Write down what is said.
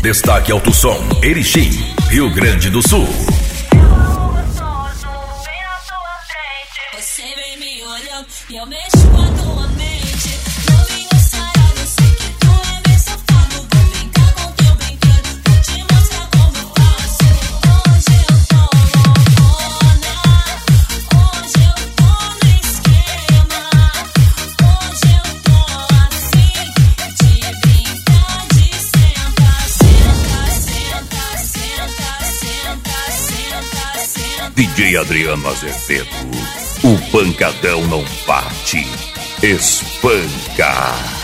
Destaque Alto Som, Erechim, Rio Grande do Sul. Você vem me olhando e eu mexo com a tua mente. Novinho sarado, sei que tu é bem safado. Vou brincar com teu brinquedo, vou te mostrar como eu faço. Hoje eu tô loucona, hoje eu tô no esquema. Hoje eu tô afim de brincar de senta, senta, senta, senta, senta, senta, senta. DJ Adriano Azevedo. O pancadão não bate, espanca.